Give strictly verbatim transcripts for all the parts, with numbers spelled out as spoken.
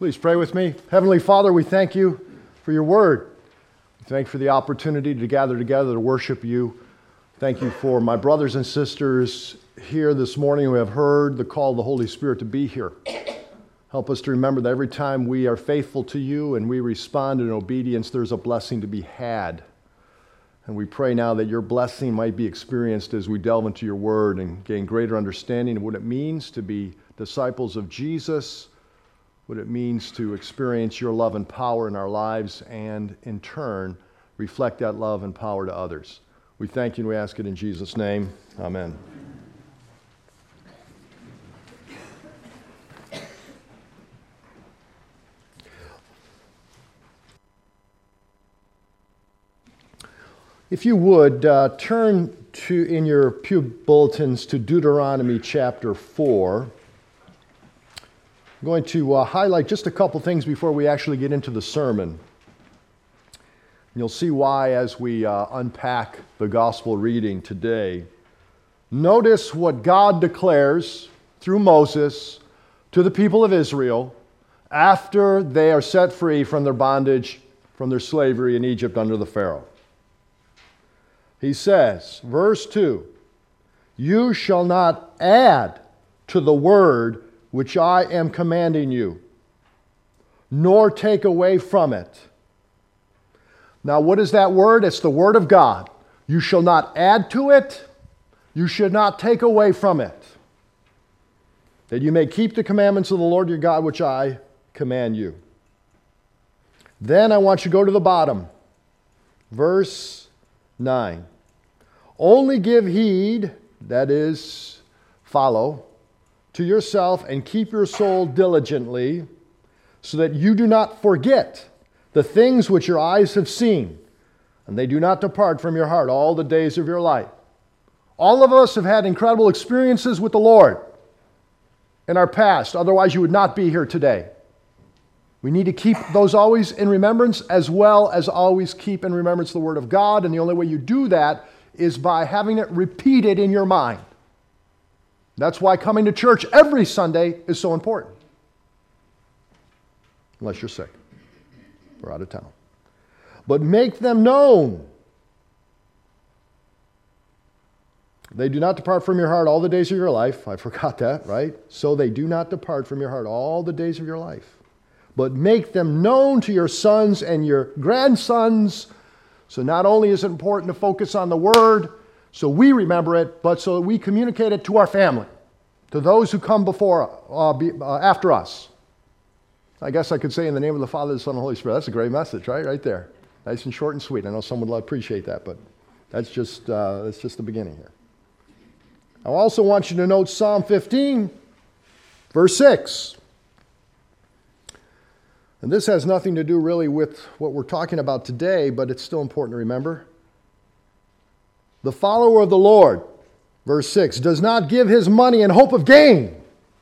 Please pray with me. Heavenly Father, we thank you for your word. We thank you for the opportunity to gather together to worship you. Thank you for my brothers and sisters here this morning who have heard the call of the Holy Spirit to be here. Help us to remember that every time we are faithful to you and we respond in obedience, there's a blessing to be had. And we pray now that your blessing might be experienced as we delve into your word and gain greater understanding of what it means to be disciples of Jesus, what it means to experience your love and power in our lives, and in turn, reflect that love and power to others. We thank you and we ask it in Jesus' name. Amen. If you would, uh, turn to in your pew bulletins to Deuteronomy chapter four. I'm going to uh, highlight just a couple things before we actually get into the sermon. You'll see why as we uh, unpack the gospel reading today. Notice what God declares through Moses to the people of Israel after they are set free from their bondage, from their slavery in Egypt under the Pharaoh. He says, verse two, "You shall not add to the word which I am commanding you, nor take away from it." Now, what is that word? It's the word of God. You shall not add to it. You should not take away from it. That you may keep the commandments of the Lord your God, which I command you. Then I want you to go to the bottom. Verse nine. "Only give heed," that is, follow, "to yourself and keep your soul diligently, so that you do not forget the things which your eyes have seen, and they do not depart from your heart all the days of your life." All of us have had incredible experiences with the Lord in our past. Otherwise, you would not be here today. We need to keep those always in remembrance, as well as always keep in remembrance the Word of God. And the only way you do that is by having it repeated in your mind. That's why coming to church every Sunday is so important. Unless you're sick or out of town. "But make them known. They do not depart from your heart all the days of your life." I forgot that, right? So they do not depart from your heart all the days of your life. "But make them known to your sons and your grandsons." So not only is it important to focus on the word, so we remember it, but so that we communicate it to our family, to those who come before, uh, be, uh, after us. I guess I could say in the name of the Father, the Son, and the Holy Spirit. That's a great message, right? Right there. Nice and short and sweet. I know some would appreciate that, but that's just, uh, that's just the beginning here. I also want you to note Psalm fifteen, verse six. And this has nothing to do really with what we're talking about today, but it's still important to remember. "The follower of the Lord," verse six, "does not give his money in hope of gain."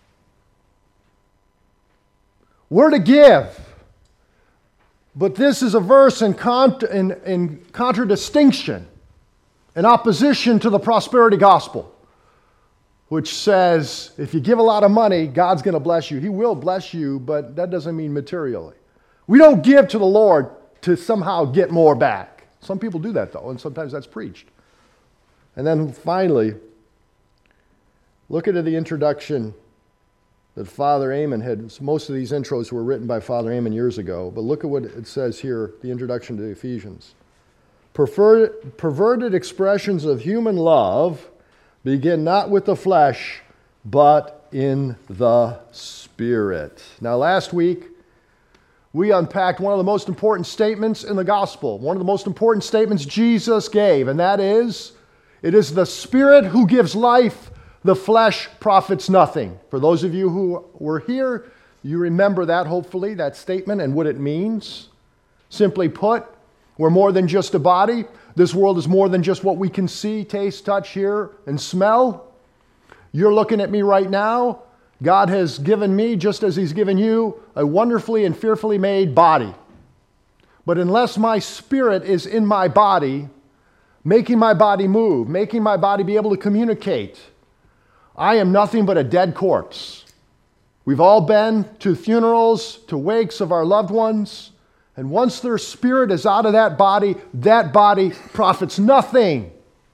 We're to give. But this is a verse in, cont- in, in contradistinction, in opposition to the prosperity gospel, which says if you give a lot of money, God's going to bless you. He will bless you, but that doesn't mean materially. We don't give to the Lord to somehow get more back. Some people do that, though, and sometimes that's preached. And then finally, look at the introduction that Father Amon had. Most of these intros were written by Father Amon years ago, but look at what it says here, the introduction to Ephesians. Perverted, perverted expressions of human love begin not with the flesh, but in the Spirit. Now, last week, we unpacked one of the most important statements in the gospel, one of the most important statements Jesus gave, and that is, it is the Spirit who gives life, the flesh profits nothing. For those of you who were here, you remember that, hopefully, that statement and what it means. Simply put, we're more than just a body. This world is more than just what we can see, taste, touch, hear, and smell. You're looking at me right now. God has given me, just as He's given you, a wonderfully and fearfully made body. But unless my spirit is in my body, making my body move, making my body be able to communicate, I am nothing but a dead corpse. We've all been to funerals, to wakes of our loved ones, and once their spirit is out of that body, that body profits nothing.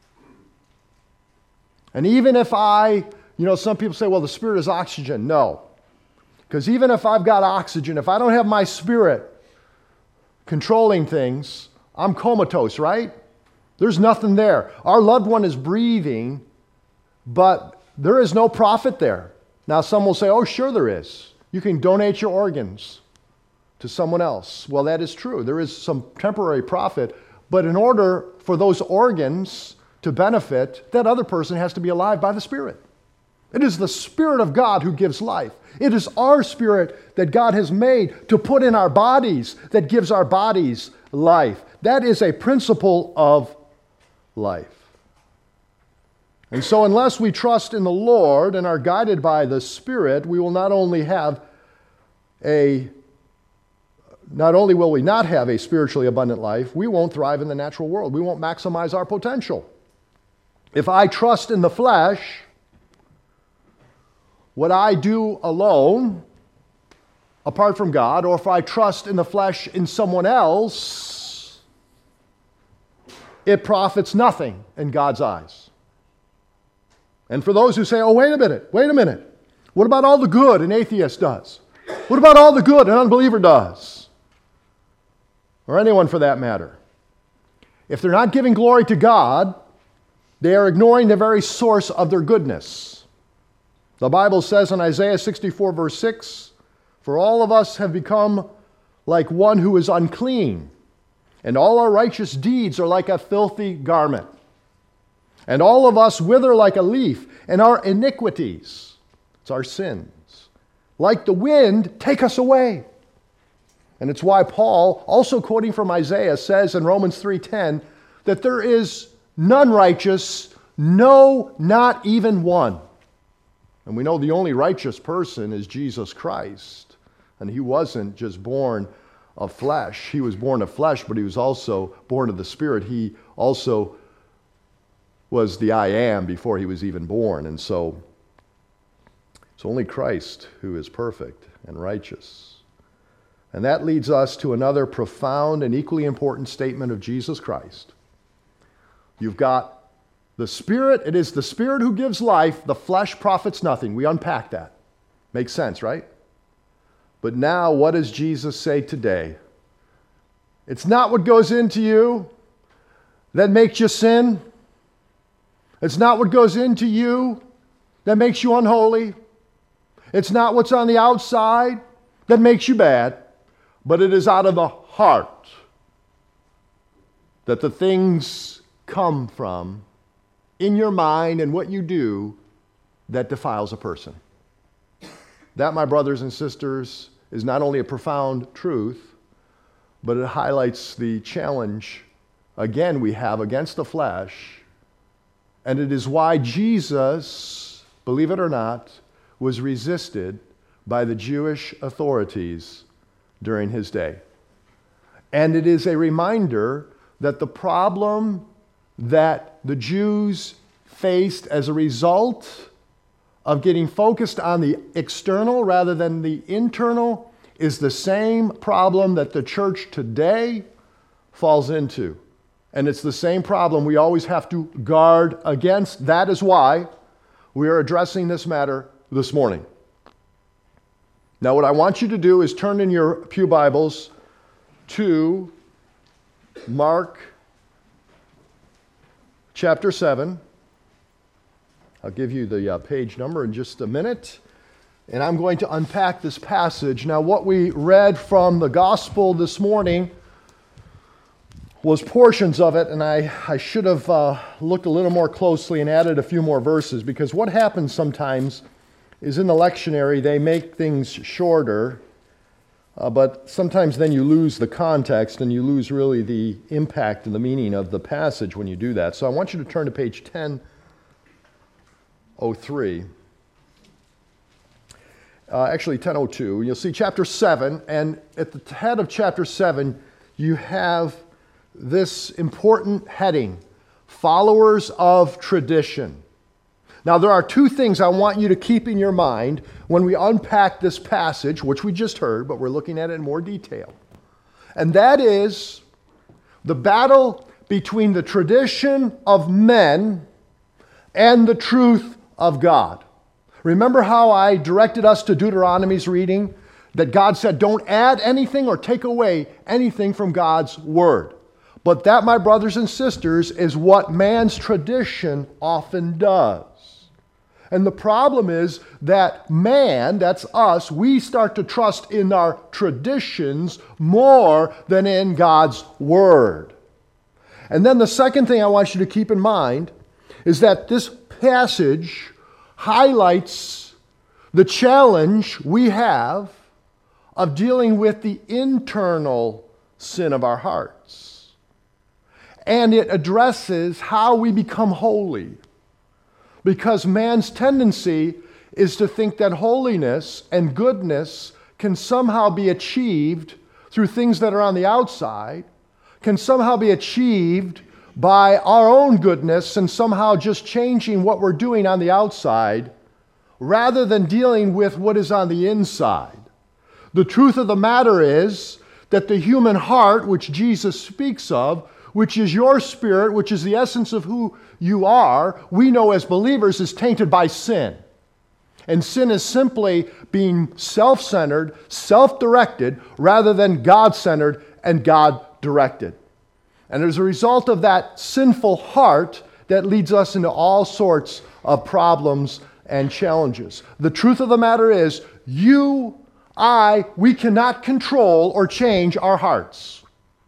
And even if I, you know, some people say, well, the spirit is oxygen. No. Because even if I've got oxygen, if I don't have my spirit controlling things, I'm comatose, right? There's nothing there. Our loved one is breathing, but there is no profit there. Now, some will say, oh, sure there is. You can donate your organs to someone else. Well, that is true. There is some temporary profit, but in order for those organs to benefit, that other person has to be alive by the Spirit. It is the Spirit of God who gives life. It is our spirit that God has made to put in our bodies that gives our bodies life. That is a principle of life. And so unless we trust in the Lord and are guided by the Spirit, we will not only have a, not only will we not have a spiritually abundant life, we won't thrive in the natural world. We won't maximize our potential. If I trust in the flesh, what I do alone, apart from God, or if I trust in the flesh in someone else, it profits nothing in God's eyes. And for those who say, oh, wait a minute, wait a minute. What about all the good an atheist does? What about all the good an unbeliever does? Or anyone for that matter. If they're not giving glory to God, they are ignoring the very source of their goodness. The Bible says in Isaiah sixty-four, verse six, for all of us have become like one who is unclean, and all our righteous deeds are like a filthy garment. And all of us wither like a leaf, and our iniquities, it's our sins, like the wind, take us away. And it's why Paul, also quoting from Isaiah, says in Romans three ten that there is none righteous, no, not even one. And we know the only righteous person is Jesus Christ. And he wasn't just born of flesh. He was born of flesh, but he was also born of the Spirit. He also was the I am before he was even born. And so it's only Christ who is perfect and righteous. And that leads us to another profound and equally important statement of Jesus Christ. You've got the Spirit, it is the Spirit who gives life, the flesh profits nothing. We unpack that. Makes sense, right? But now, what does Jesus say today? It's not what goes into you that makes you sin. It's not what goes into you that makes you unholy. It's not what's on the outside that makes you bad, but it is out of the heart that the things come from in your mind and what you do that defiles a person. That, my brothers and sisters, is not only a profound truth, but it highlights the challenge, again, we have against the flesh. And it is why Jesus, believe it or not, was resisted by the Jewish authorities during his day. And it is a reminder that the problem that the Jews faced as a result of getting focused on the external rather than the internal is the same problem that the church today falls into. And it's the same problem we always have to guard against. That is why we are addressing this matter this morning. Now, what I want you to do is turn in your pew Bibles to Mark chapter seven. I'll give you the uh, page number in just a minute. And I'm going to unpack this passage. Now, what we read from the gospel this morning was portions of it, and I, I should have uh, looked a little more closely and added a few more verses, because what happens sometimes is in the lectionary they make things shorter, uh, but sometimes then you lose the context and you lose really the impact and the meaning of the passage when you do that. So I want you to turn to page ten oh three. Uh, actually, ten oh two. You'll see chapter seven, and at the head of chapter seven, you have this important heading: followers of tradition. Now, there are two things I want you to keep in your mind when we unpack this passage, which we just heard, but we're looking at it in more detail. And that is the battle between the tradition of men and the truth of God. Remember how I directed us to Deuteronomy's reading? That God said, don't add anything or take away anything from God's word. But that, my brothers and sisters, is what man's tradition often does. And the problem is that man, that's us, we start to trust in our traditions more than in God's word. And then the second thing I want you to keep in mind is that this passage highlights the challenge we have of dealing with the internal sin of our hearts. And it addresses how we become holy. Because man's tendency is to think that holiness and goodness can somehow be achieved through things that are on the outside, can somehow be achieved by our own goodness and somehow just changing what we're doing on the outside, rather than dealing with what is on the inside. The truth of the matter is that the human heart, which Jesus speaks of, which is your spirit, which is the essence of who you are, we know as believers is tainted by sin. And sin is simply being self-centered, self-directed, rather than God-centered and God-directed. And as a result of that sinful heart, that leads us into all sorts of problems and challenges. The truth of the matter is, you, I, we cannot control or change our hearts.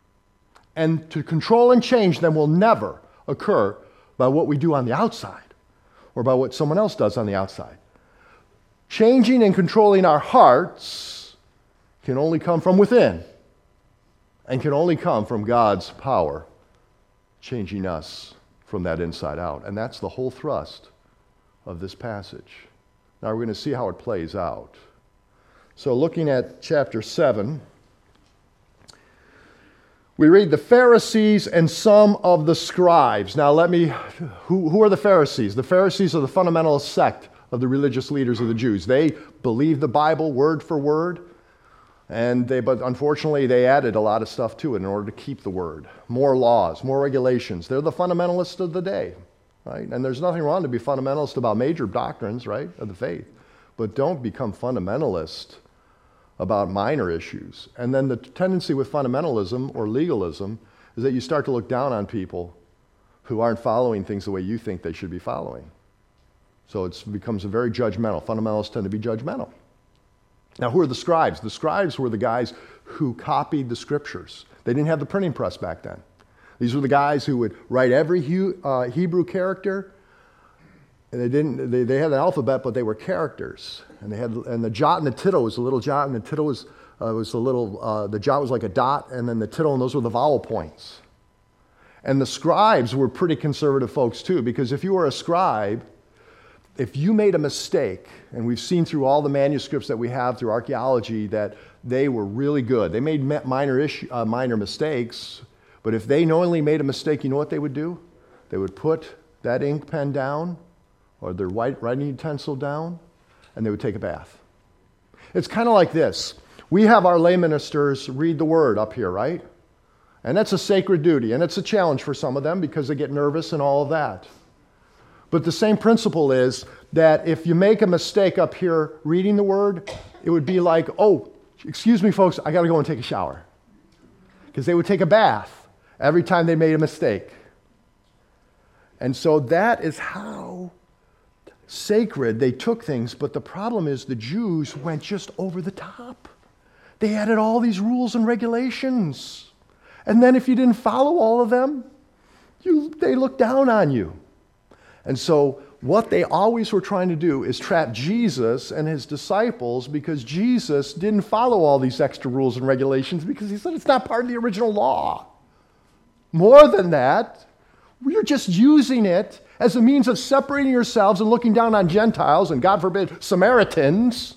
And to control and change them will never occur by what we do on the outside or by what someone else does on the outside. Changing and controlling our hearts can only come from within and can only come from God's power changing us from that inside out. And that's the whole thrust of this passage. Now we're going to see how it plays out. So looking at chapter seven, we read the Pharisees and some of the scribes. Now let me, who, who are the Pharisees? The Pharisees are the fundamentalist sect of the religious leaders of the Jews. They believed the Bible word for word, and they, but unfortunately they added a lot of stuff to it in order to keep the word. More laws, more regulations. They're the fundamentalists of the day, right? And there's nothing wrong to be fundamentalist about major doctrines, right, of the faith. But don't become fundamentalist about minor issues. And then the tendency with fundamentalism or legalism is that you start to look down on people who aren't following things the way you think they should be following. So it becomes a very judgmental. Fundamentalists tend to be judgmental. Now, who are the scribes? The scribes were the guys who copied the scriptures. They didn't have the printing press back then. These were the guys who would write every Hebrew character. And they didn't. They, they had an alphabet, but they were characters. And they had, and the jot and the tittle was a little jot, and the tittle was uh, was a little. Uh, the jot was like a dot, and then the tittle, and those were the vowel points. And the scribes were pretty conservative folks too, because if you were a scribe, if you made a mistake, and we've seen through all the manuscripts that we have through archaeology that they were really good. They made minor issue, uh, minor mistakes, but if they knowingly made a mistake, you know what they would do? They would put that ink pen down, or their white writing utensil down, and they would take a bath. It's kind of like this. We have our lay ministers read the word up here, right? And that's a sacred duty, and it's a challenge for some of them because they get nervous and all of that. But the same principle is that if you make a mistake up here reading the word, it would be like, oh, excuse me, folks, I got to go and take a shower. Because they would take a bath every time they made a mistake. And so that is how sacred they took things, but the problem is the Jews went just over the top. They added all these rules and regulations. And then if you didn't follow all of them, you, they looked down on you. And so what they always were trying to do is trap Jesus and his disciples, because Jesus didn't follow all these extra rules and regulations because he said it's not part of the original law. More than that, you're just using it as a means of separating yourselves and looking down on Gentiles, and God forbid, Samaritans.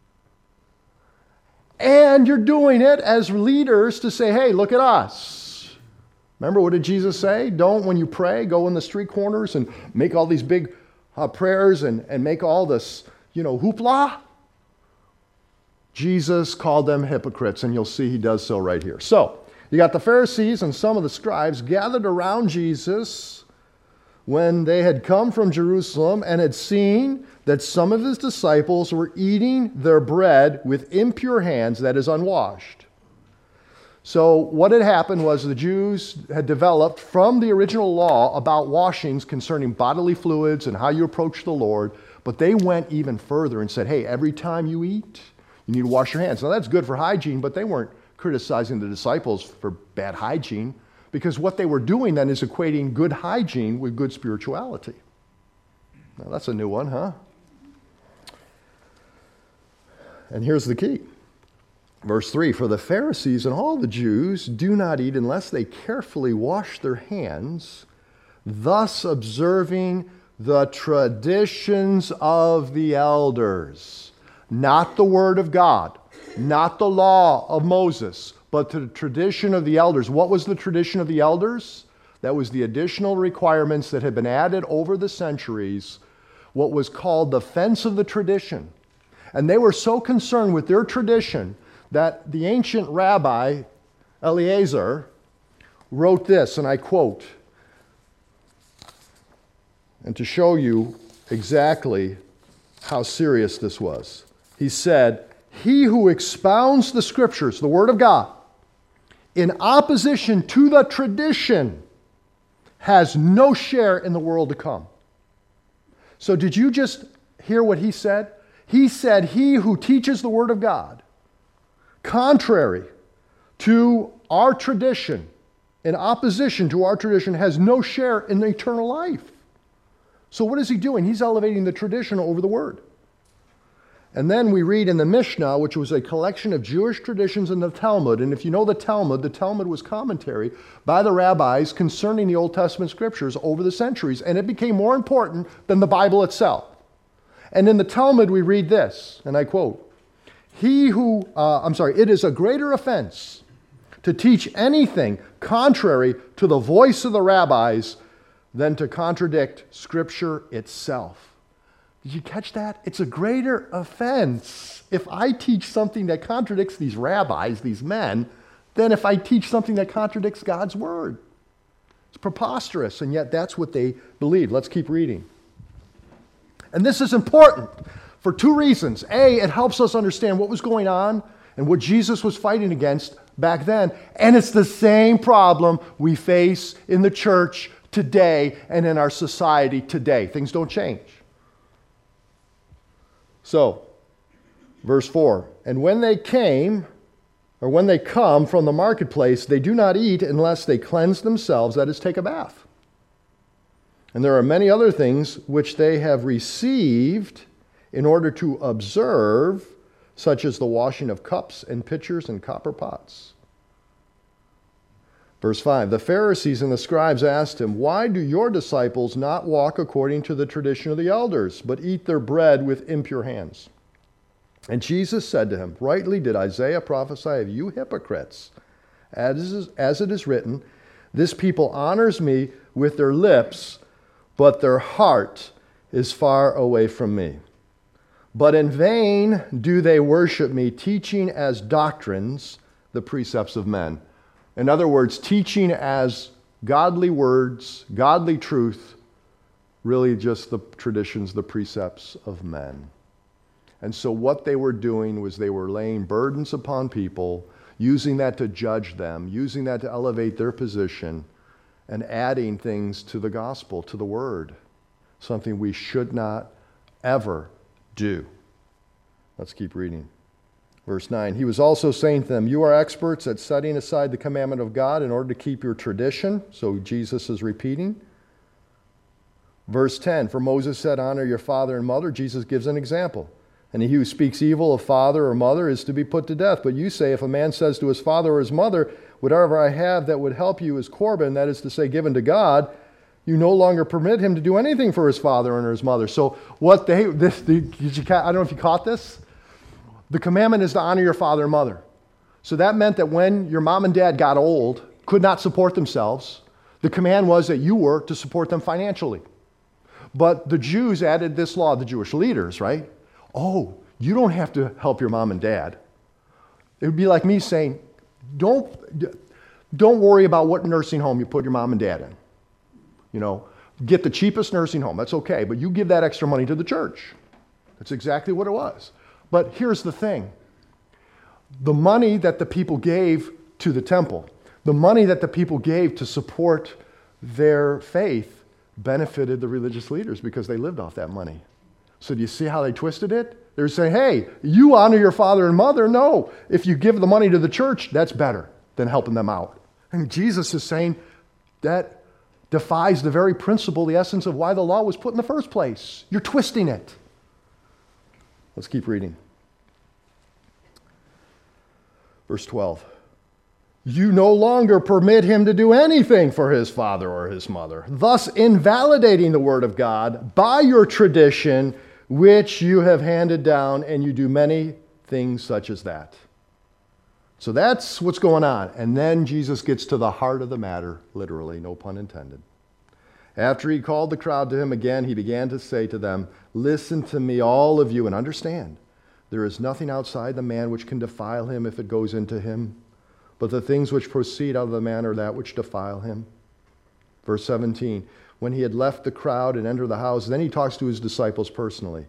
And you're doing it as leaders to say, hey, look at us. Remember, what did Jesus say? Don't, when you pray, go in the street corners and make all these big uh, prayers and, and make all this, you know, hoopla, Jesus called them hypocrites, and you'll see he does so right here. So, you got the Pharisees and some of the scribes gathered around Jesus when they had come from Jerusalem and had seen that some of his disciples were eating their bread with impure hands, that is, unwashed. So what had happened was the Jews had developed from the original law about washings concerning bodily fluids and how you approach the Lord, but they went even further and said, hey, every time you eat, you need to wash your hands. Now that's good for hygiene, but they weren't criticizing the disciples for bad hygiene, because what they were doing then is equating good hygiene with good spirituality. Now that's a new one, huh? And here's the key. Verse three, for the Pharisees and all the Jews do not eat unless they carefully wash their hands, thus observing the traditions of the elders. Not the word of God, not the law of Moses, but the tradition of the elders. What was the tradition of the elders? That was the additional requirements that had been added over the centuries, what was called the fence of the tradition. And they were so concerned with their tradition that the ancient rabbi Eliezer wrote this, and I quote, and to show you exactly how serious this was. He said, he who expounds the scriptures, the word of God, in opposition to the tradition has no share in the world to come. So did you just hear what he said? He said, he who teaches the word of God, contrary to our tradition, in opposition to our tradition, has no share in the eternal life. So what is he doing? He's elevating the tradition over the word. And then we read in the Mishnah, which was a collection of Jewish traditions in the Talmud. And if you know the Talmud, the Talmud was commentary by the rabbis concerning the Old Testament scriptures over the centuries. And it became more important than the Bible itself. And in the Talmud we read this, and I quote, He who, uh, I'm sorry, it is a greater offense to teach anything contrary to the voice of the rabbis than to contradict Scripture itself. Did you catch that? It's a greater offense if I teach something that contradicts these rabbis, these men, than if I teach something that contradicts God's word. It's preposterous, and yet that's what they believe. Let's keep reading. And this is important for two reasons. A, it helps us understand what was going on and what Jesus was fighting against back then. And it's the same problem we face in the church today and in our society today. Things don't change. So, verse four, and when they came, or when they come from the marketplace, they do not eat unless they cleanse themselves, that is, take a bath. And there are many other things which they have received in order to observe, such as the washing of cups and pitchers and copper pots. Verse five, the Pharisees and the scribes asked him, why do your disciples not walk according to the tradition of the elders, but eat their bread with impure hands? And Jesus said to him, rightly did Isaiah prophesy of you hypocrites, as is, as it is written, this people honors me with their lips, but their heart is far away from me. But in vain do they worship me, teaching as doctrines the precepts of men. In other words, teaching as godly words, godly truth, really just the traditions, the precepts of men. And so what they were doing was they were laying burdens upon people, using that to judge them, using that to elevate their position, and adding things to the gospel, to the word, something we should not ever do. Let's keep reading. Verse nine, he was also saying to them, you are experts at setting aside the commandment of God in order to keep your tradition. So Jesus is repeating. Verse ten, for Moses said, honor your father and mother. Jesus gives an example. And he who speaks evil of father or mother is to be put to death. But you say, if a man says to his father or his mother, whatever I have that would help you is Corban, that is to say, given to God, you no longer permit him to do anything for his father or his mother. So what they, this, did you, I don't know if you caught this. The commandment is to honor your father and mother. So that meant that when your mom and dad got old, could not support themselves, the command was that you were to support them financially. But the Jews added this law, the Jewish leaders, right? Oh, you don't have to help your mom and dad. It would be like me saying, don't, don't worry about what nursing home you put your mom and dad in. You know, get the cheapest nursing home. That's okay, but you give that extra money to the church. That's exactly what it was. But here's the thing. The money that the people gave to the temple, the money that the people gave to support their faith benefited the religious leaders because they lived off that money. So do you see how they twisted it? They were saying, hey, you honor your father and mother. No, if you give the money to the church, that's better than helping them out. And Jesus is saying that defies the very principle, the essence of why the law was put in the first place. You're twisting it. Let's keep reading. Verse twelve. You no longer permit him to do anything for his father or his mother, thus invalidating the word of God by your tradition, which you have handed down, and you do many things such as that. So that's what's going on. And then Jesus gets to the heart of the matter, literally, no pun intended. After he called the crowd to him again, he began to say to them, listen to me, all of you, and understand. There is nothing outside the man which can defile him if it goes into him. But the things which proceed out of the man are that which defile him. Verse seventeen, when he had left the crowd and entered the house, then he talks to his disciples personally.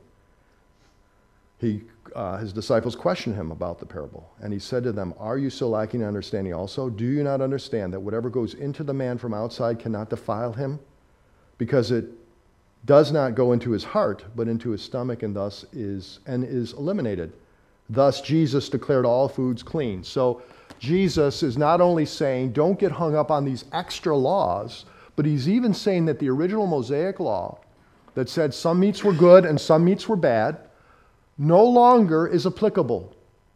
He, uh, his disciples questioned him about the parable. And he said to them, are you so lacking in understanding also? Do you not understand that whatever goes into the man from outside cannot defile him? Because it does not go into his heart, but into his stomach, and thus is, and is eliminated. Thus Jesus declared all foods clean. So Jesus is not only saying, don't get hung up on these extra laws, but he's even saying that the original Mosaic law that said some meats were good and some meats were bad no longer is applicable.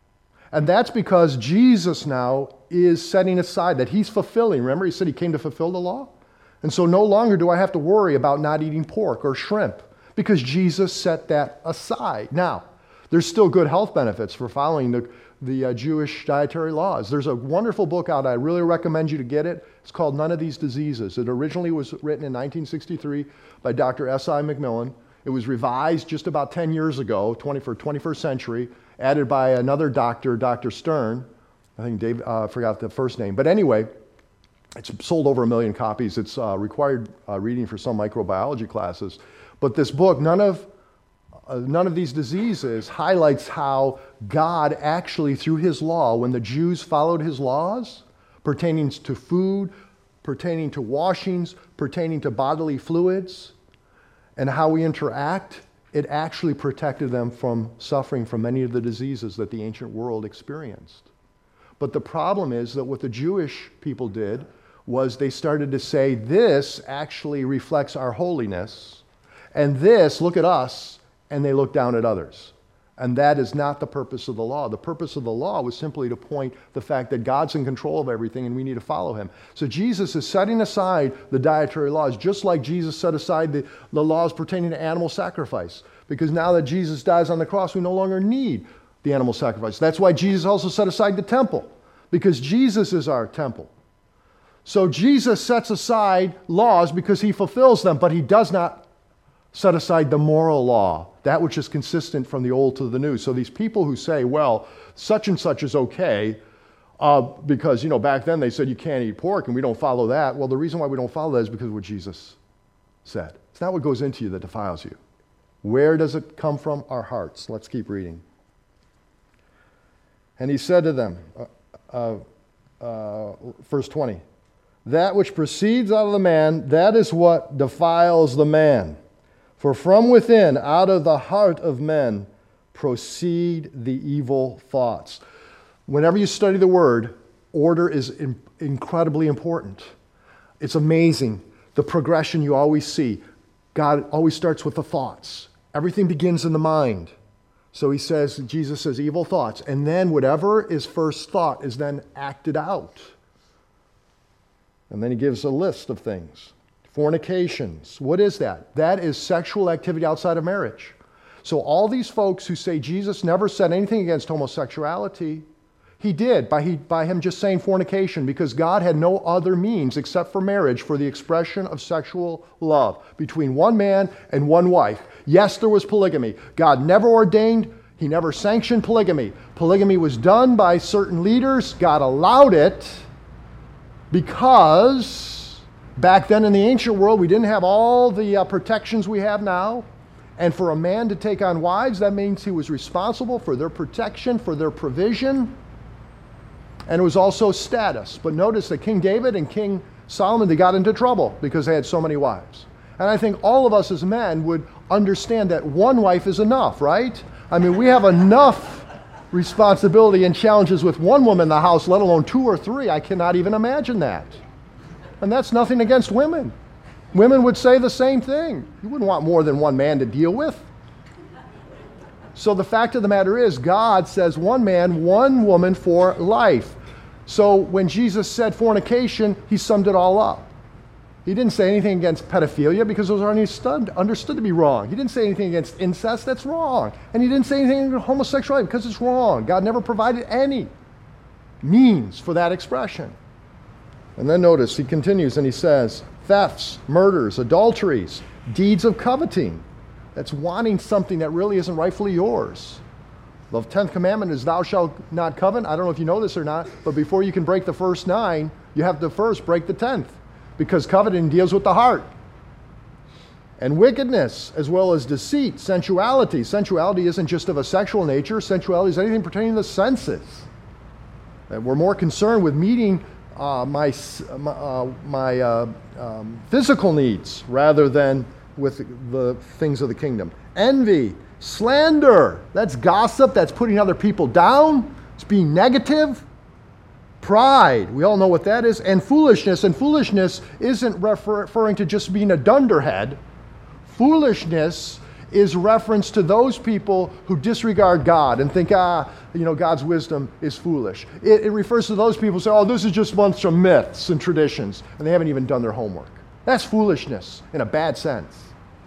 And that's because Jesus now is setting aside that he's fulfilling. Remember, he said he came to fulfill the law? And so no longer do I have to worry about not eating pork or shrimp because Jesus set that aside. Now, there's still good health benefits for following the the uh, Jewish dietary laws. There's a wonderful book out. I really recommend you to get it. It's called None of These Diseases. It originally was written in nineteen sixty-three by Doctor S I McMillan. It was revised just about ten years ago, twenty for twenty-first century, added by another doctor, Doctor Stern. I think Dave, uh, I forgot the first name. But anyway, it's sold over a million copies. It's uh, required uh, reading for some microbiology classes. But this book, None of Uh, none of these diseases, highlights how God actually, through his law, when the Jews followed his laws pertaining to food, pertaining to washings, pertaining to bodily fluids, and how we interact, it actually protected them from suffering from many of the diseases that the ancient world experienced. But the problem is that what the Jewish people did was they started to say, this actually reflects our holiness, and this, look at us, and they look down at others. And that is not the purpose of the law. The purpose of the law was simply to point the fact that God's in control of everything and we need to follow him. So Jesus is setting aside the dietary laws, just like Jesus set aside the, the laws pertaining to animal sacrifice. Because now that Jesus dies on the cross, we no longer need the animal sacrifice. That's why Jesus also set aside the temple, because Jesus is our temple. So Jesus sets aside laws because he fulfills them, but he does not set aside the moral law, that which is consistent from the old to the new. So these people who say, well, such and such is okay, uh, because, you know, back then they said you can't eat pork and we don't follow that. Well, the reason why we don't follow that is because of what Jesus said. It's not what goes into you that defiles you. Where does it come from? Our hearts. Let's keep reading. And he said to them, uh, uh, uh, verse twenty, that which proceeds out of the man, that is what defiles the man. For from within, out of the heart of men, proceed the evil thoughts. Whenever you study the word, order is in, incredibly important. It's amazing, the progression you always see. God always starts with the thoughts. Everything begins in the mind. So he says, Jesus says, evil thoughts. And then whatever is first thought is then acted out. And then he gives a list of things. Fornications. What is that? That is sexual activity outside of marriage. So all these folks who say Jesus never said anything against homosexuality, He did, by, he, by him just saying fornication, because God had no other means except for marriage for the expression of sexual love between one man and one wife. Yes, there was polygamy. God never ordained, he never sanctioned polygamy. Polygamy was done by certain leaders. God allowed it because back then in the ancient world, we didn't have all the uh, protections we have now. And for a man to take on wives, that means he was responsible for their protection, for their provision. And it was also status. But notice that King David and King Solomon, they got into trouble because they had so many wives. And I think all of us as men would understand that one wife is enough, right? I mean, we have enough responsibility and challenges with one woman in the house, let alone two or three. I cannot even imagine that. And that's nothing against women. Women would say the same thing. You wouldn't want more than one man to deal with. So the fact of the matter is, God says one man, one woman for life. So when Jesus said fornication, he summed it all up. He didn't say anything against pedophilia because those are understood, understood to be wrong. He didn't say anything against incest, that's wrong. And he didn't say anything against homosexuality because it's wrong. God never provided any means for that expression. And then notice, he continues and he says, thefts, murders, adulteries, deeds of coveting. That's wanting something that really isn't rightfully yours. The tenth commandment is thou shalt not covet. I don't know if you know this or not, but before you can break the first nine, you have to first break the tenth, because coveting deals with the heart. And wickedness, as well as deceit, sensuality. Sensuality isn't just of a sexual nature. Sensuality is anything pertaining to the senses. And we're more concerned with meeting uh, my, uh, my uh, um, physical needs rather than with the things of the kingdom. Envy, slander, that's gossip, that's putting other people down, it's being negative. Pride, we all know what that is. And foolishness, and foolishness isn't refer- referring to just being a dunderhead. Foolishness is reference to those people who disregard God and think, ah, you know, God's wisdom is foolish. It, it refers to those people who say, oh, this is just a bunch of myths and traditions, and they haven't even done their homework. That's foolishness in a bad sense.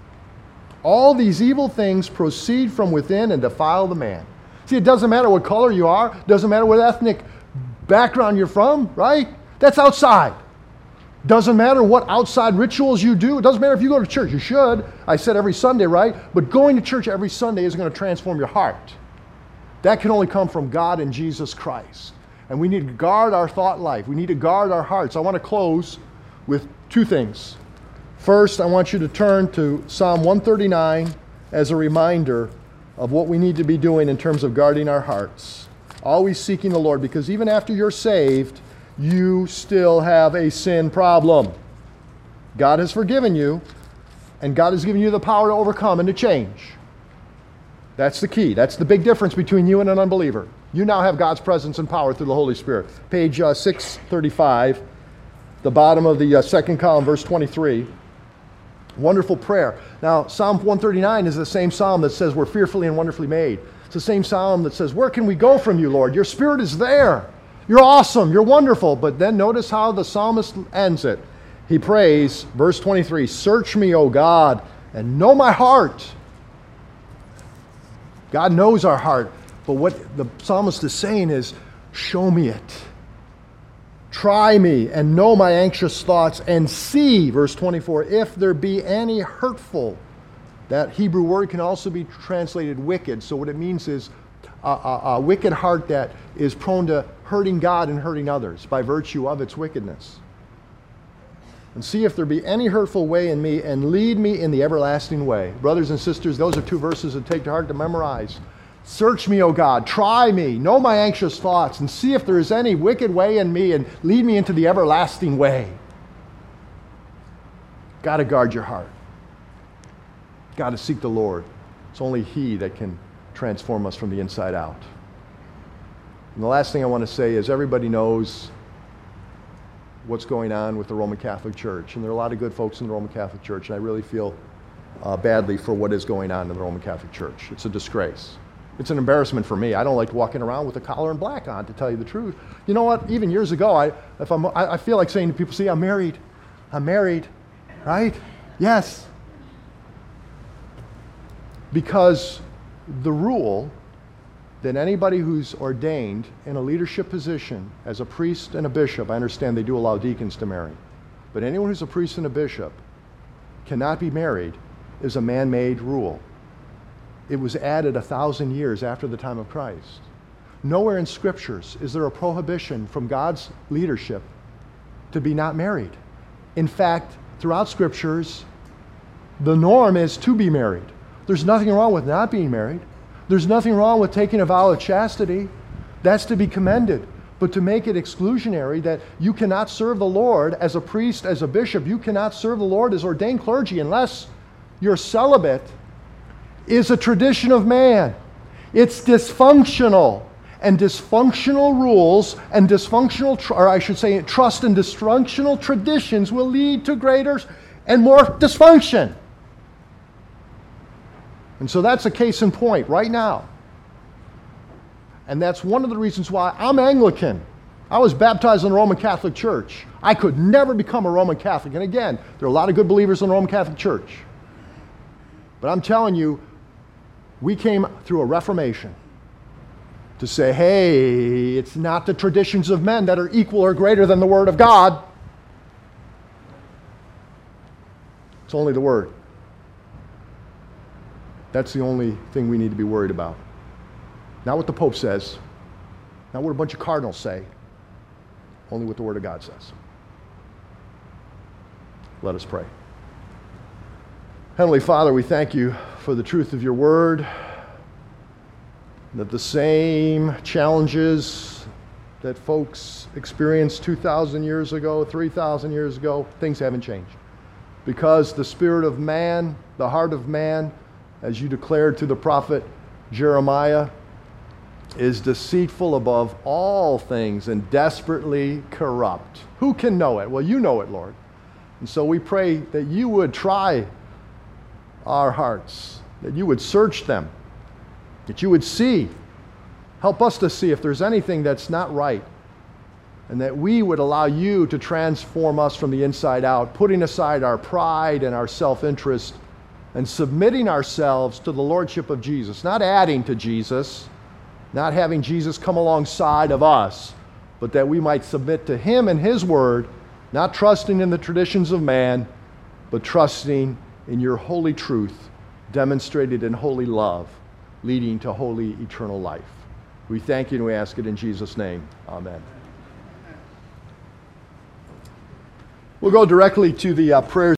All these evil things proceed from within and defile the man. See, it doesn't matter what color you are, it doesn't matter what ethnic background you're from, right? That's outside. Doesn't matter what outside rituals you do. It doesn't matter if you go to church. You should. I said every Sunday, right? But going to church every Sunday isn't going to transform your heart. That can only come from God and Jesus Christ. And we need to guard our thought life. We need to guard our hearts. I want to close with two things. First, I want you to turn to Psalm one thirty-nine as a reminder of what we need to be doing in terms of guarding our hearts. Always seeking the Lord, because even after you're saved, you still have a sin problem. God has forgiven you, and God has given you the power to overcome and to change. That's the key. That's the big difference between you and an unbeliever. You now have God's presence and power through the Holy Spirit. Page uh, six thirty-five, the bottom of the uh, second column, verse twenty-three. Wonderful prayer. Now, Psalm one thirty-nine is the same psalm that says we're fearfully and wonderfully made. It's the same psalm that says, where can we go from you, Lord? Your Spirit is there. You're awesome. You're wonderful. But then notice how the psalmist ends it. He prays, verse twenty-three, search me, O God, and know my heart. God knows our heart. But what the psalmist is saying is, show me it. Try me and know my anxious thoughts, and see, verse twenty-four, if there be any hurtful. That Hebrew word can also be translated wicked. So what it means is a, a, a wicked heart that is prone to hurting God and hurting others by virtue of its wickedness. And see if there be any hurtful way in me, and lead me in the everlasting way. Brothers and sisters, those are two verses that take to heart to memorize. Search me, O God, try me, know my anxious thoughts, and see if there is any wicked way in me, and lead me into the everlasting way. Got to guard your heart. Got to seek the Lord. It's only He that can transform us from the inside out. And the last thing I want to say is everybody knows what's going on with the Roman Catholic Church. And there are a lot of good folks in the Roman Catholic Church, and I really feel uh, badly for what is going on in the Roman Catholic Church. It's a disgrace. It's an embarrassment for me. I don't like walking around with a collar and black on, to tell you the truth. You know what? Even years ago, I, if I'm, I, I feel like saying to people, see, I'm married. I'm married, right? Yes. Because the rule that anybody who's ordained in a leadership position as a priest and a bishop, I understand they do allow deacons to marry, but anyone who's a priest and a bishop cannot be married is a man-made rule. It was added a thousand years after the time of Christ. Nowhere in scriptures is there a prohibition from God's leadership to be not married. In fact, throughout scriptures, the norm is to be married. There's nothing wrong with not being married. There's nothing wrong with taking a vow of chastity. That's to be commended. But to make it exclusionary that you cannot serve the Lord as a priest, as a bishop, you cannot serve the Lord as ordained clergy unless you're celibate, is a tradition of man. It's dysfunctional. And dysfunctional rules and dysfunctional, tr- or I should say trust and dysfunctional traditions will lead to greater and more dysfunction. And so that's a case in point right now. And that's one of the reasons why I'm Anglican. I was baptized in the Roman Catholic Church. I could never become a Roman Catholic. And again, there are a lot of good believers in the Roman Catholic Church. But I'm telling you, we came through a Reformation to say, hey, it's not the traditions of men that are equal or greater than the Word of God. It's only the Word. That's the only thing we need to be worried about. Not what the Pope says, not what a bunch of cardinals say, only what the Word of God says. Let us pray. Heavenly Father, we thank you for the truth of your Word, that the same challenges that folks experienced two thousand years ago, three thousand years ago, things haven't changed. Because the spirit of man, the heart of man, as you declared to the prophet Jeremiah, is deceitful above all things and desperately corrupt. Who can know it? Well, you know it, Lord. And so we pray that you would try our hearts, that you would search them, that you would see, help us to see if there's anything that's not right, and that we would allow you to transform us from the inside out, putting aside our pride and our self-interest and submitting ourselves to the lordship of Jesus, not adding to Jesus, not having Jesus come alongside of us, but that we might submit to him and his word, not trusting in the traditions of man, but trusting in your holy truth demonstrated in holy love, leading to holy eternal life. We thank you and we ask it in Jesus' name. Amen. We'll go directly to the uh, prayers.